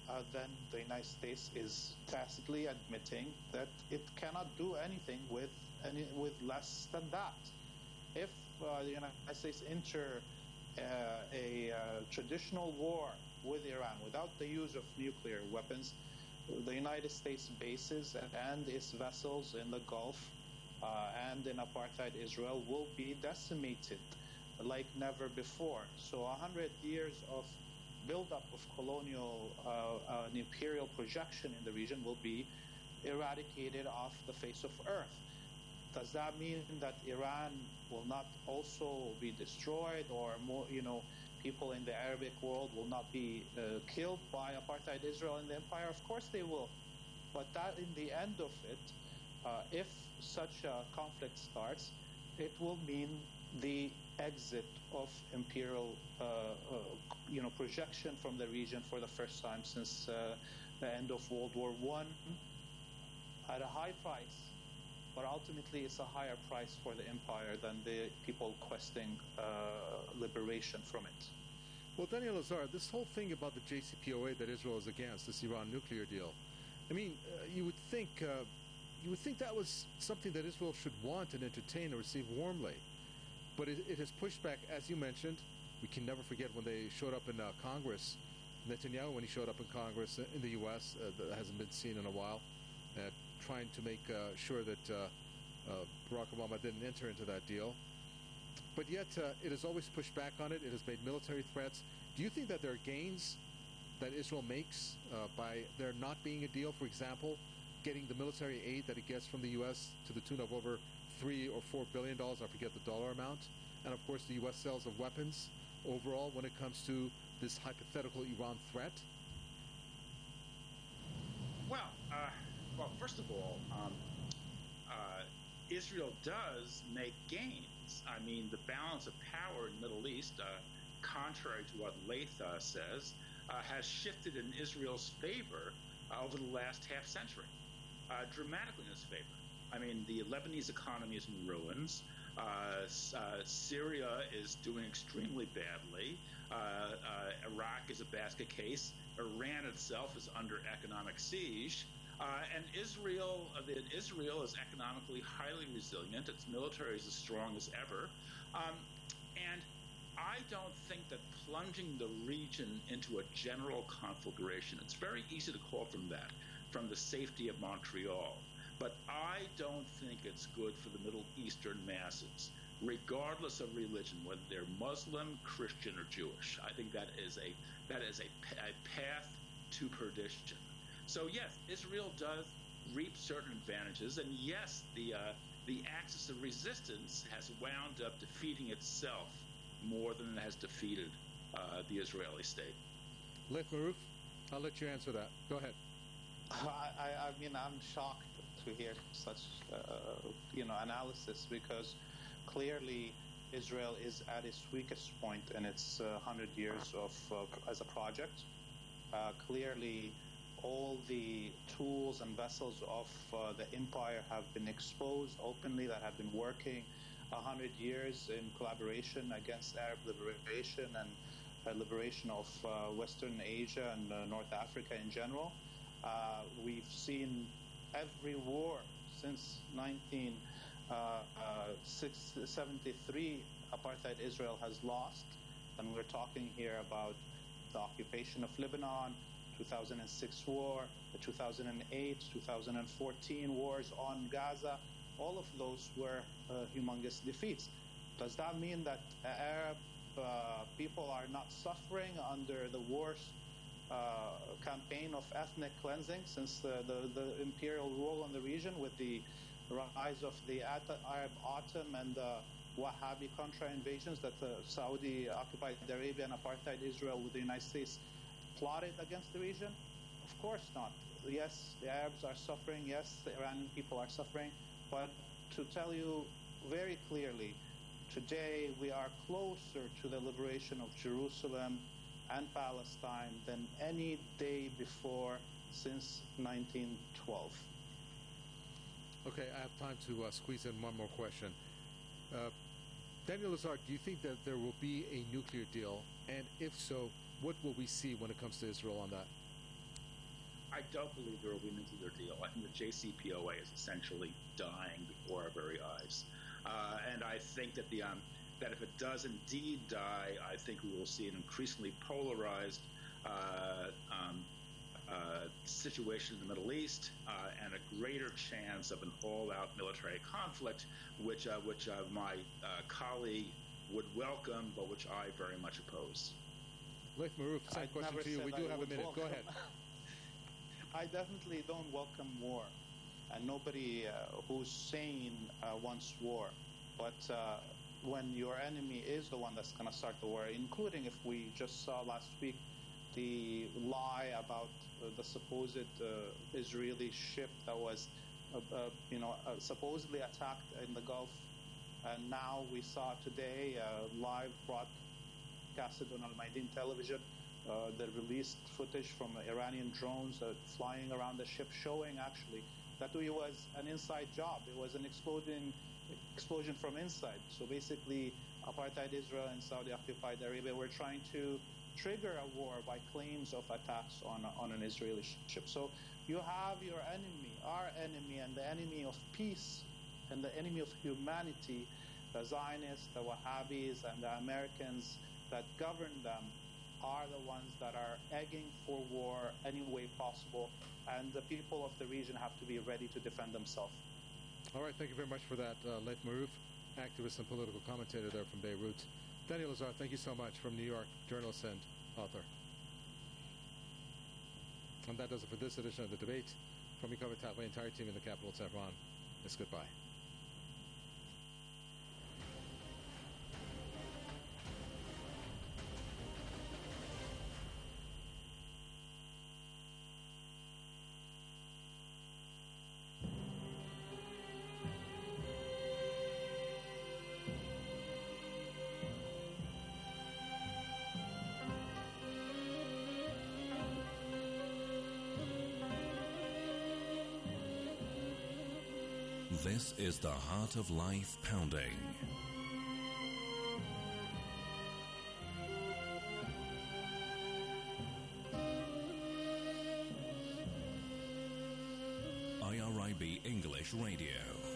uh, then the United States is tacitly admitting that it cannot do anything with any with less than that. If uh, the United States enter uh, a uh, traditional war with Iran without the use of nuclear weapons, the United States bases and its vessels in the Gulf uh, and in apartheid Israel will be decimated like never before. So a hundred years of buildup of colonial uh, uh, and imperial projection in the region will be eradicated off the face of earth. Does that mean that Iran will not also be destroyed, or more, you know, people in the Arabic world will not be uh, killed by apartheid Israel and the empire? Of course they will. But that, in the end of it, uh, if such a conflict starts, it will mean the exit of imperial, uh, uh, you know, projection from the region for the first time since uh, the end of World War One, at a high price. But ultimately, it's a higher price for the empire than the people questing uh, liberation from it. Well, Daniel Lazar, this whole thing about the J C P O A that Israel is against, this Iran nuclear deal, I mean, uh, you would think uh, you would think that was something that Israel should want and entertain and receive warmly. But it, it has pushed back, as you mentioned. We can never forget when they showed up in uh, Congress, Netanyahu, when he showed up in Congress in the U S, uh, that hasn't been seen in a while, uh, trying to make uh, sure that uh, uh, Barack Obama didn't enter into that deal. But yet, uh, it has always pushed back on it. It has made military threats. Do you think that there are gains that Israel makes uh, by there not being a deal? For example, getting the military aid that it gets from the U S to the tune of over three or four billion dollars, I forget the dollar amount, and of course the U S sales of weapons overall when it comes to this hypothetical Iran threat? Well, uh, well, first of all, um, uh, Israel does make gains. I mean, the balance of power in the Middle East, uh, contrary to what Lath uh, says, uh, has shifted in Israel's favor uh, over the last half century, uh, dramatically in its favor. I mean, the Lebanese economy is in ruins. Uh, uh, Syria is doing extremely badly. Uh, uh, Iraq is a basket case. Iran itself is under economic siege. Uh, and Israel, uh, the, Israel is economically highly resilient. Its military is as strong as ever. Um, and I don't think that plunging the region into a general conflagration, it's very easy to call from that, from the safety of Montreal. But I don't think it's good for the Middle Eastern masses, regardless of religion, whether they're Muslim, Christian, or Jewish. I think that is a that is a, a path to perdition. So yes, Israel does reap certain advantages, and yes, the uh, the axis of resistance has wound up defeating itself more than it has defeated uh, the Israeli state. Laith Marouf, I'll let you answer that. Go ahead. I, I, I mean, I'm shocked to hear such, uh, you know, analysis, because clearly Israel is at its weakest point in its uh, hundred years of uh, as a project. Uh, clearly, all the tools and vessels of uh, the empire have been exposed openly, that have been working a hundred years in collaboration against Arab liberation and uh, liberation of uh, Western Asia and uh, North Africa in general. Uh, we've seen every war since nineteen seventy-three, apartheid Israel has lost, and we're talking here about the occupation of Lebanon, two thousand six war, the two thousand eight, two thousand fourteen wars on Gaza. All of those were uh, humongous defeats. Does that mean that Arab uh, people are not suffering under the wars Uh, campaign of ethnic cleansing since the, the, the imperial rule in the region, with the rise of the Arab Autumn and the Wahhabi Contra invasions that the Saudi occupied Arabia and apartheid Israel with the United States plotted against the region? Of course not. Yes, the Arabs are suffering. Yes, the Iranian people are suffering. But to tell you very clearly, today we are closer to the liberation of Jerusalem and Palestine than any day before since nineteen twelve. Okay, I have time to uh, squeeze in one more question. Uh, Daniel Lazar, do you think that there will be a nuclear deal? And if so, what will we see when it comes to Israel on that? I don't believe there will be a nuclear deal. I think the J C P O A is essentially dying before our very eyes. Uh, and I think that the um, that if it does indeed die, I think we will see an increasingly polarized uh, um, uh, situation in the Middle East uh, and a greater chance of an all-out military conflict, which uh, which uh, my uh, colleague would welcome, but which I very much oppose. Laith Marouf, same I'd question never to you. said We I do have a would minute. Go welcome- ahead. I definitely don't welcome war, and nobody uh, who's sane uh, wants war. But uh, when your enemy is the one that's going to start the war, including if we just saw last week the lie about uh, the supposed uh, Israeli ship that was, uh, uh, you know, uh, supposedly attacked in the Gulf, and now we saw today uh, live broadcasted on Al Mayadeen television. Uh, the released footage from Iranian drones uh, flying around the ship, showing actually that it was an inside job. It was an exploding explosion from inside. So basically, apartheid Israel and Saudi-occupied Arabia were trying to trigger a war by claims of attacks on on an Israeli ship. So you have your enemy, our enemy, and the enemy of peace, and the enemy of humanity, the Zionists, the Wahhabis, and the Americans that govern them, are the ones that are egging for war any way possible, and the people of the region have to be ready to defend themselves. All right, thank you very much for that, uh, Laith Marouf, activist and political commentator there from Beirut. Daniel Lazar, thank you so much, from New York, journalist and author. And that does it for this edition of The Debate. From me, covered the entire team in the capital, Tehran. It's goodbye. This is the Heart of Life Pounding. I R I B English Radio.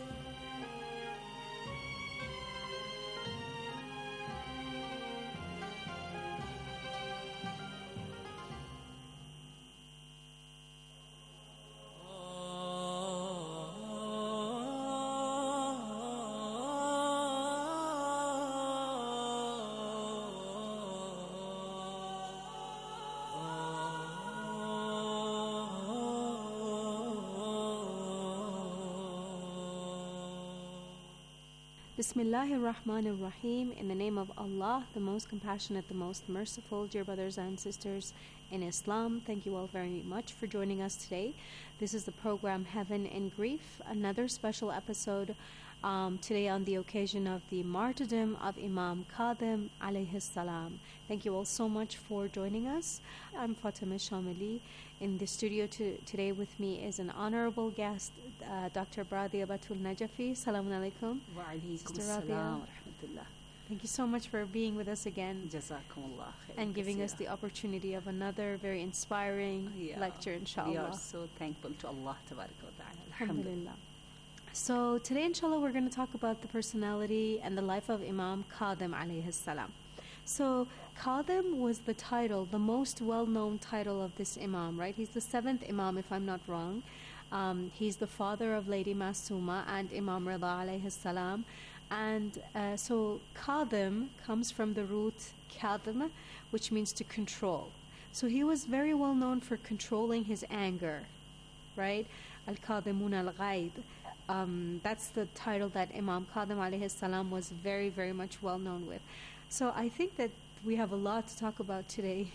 Bismillahir Rahmanir Rahim. In the name of Allah, the most compassionate, the most merciful. Dear brothers and sisters in Islam, thank you all very much for joining us today. This is the program Heaven in Grief, another special episode um, today on the occasion of the martyrdom of Imam Kadhim alayhi salam. Thank you all so much for joining us. I'm Fatima Shamili. In the studio to, today with me is an honorable guest, uh, Doctor Bradia Batul Najafi. Salamun alaikum. Wa alaikum Sister assalam Rabia. wa rahmatullah. Thank you so much for being with us again Jazakumullah khair and giving us kaseera. the opportunity of another very inspiring Yeah. lecture, inshallah. We are so thankful to Allah tabaraka wa ta'ala. Alhamdulillah. So today, inshallah, we're going to talk about the personality and the life of Imam Kadhim alayhi salam. So Kadhim was the title, the most well-known title of this Imam, right? He's the seventh Imam, if I'm not wrong. Um, he's the father of Lady Masuma and Imam Rida alayhi salam. And uh, so Kadhim comes from the root Kadhim, which means to control. So he was very well known for controlling his anger, right? Al-Kadhimun al-Ghaid. Um, that's the title that Imam Kadhim alayhi salam was very, very much well known with. So I think that we have a lot to talk about today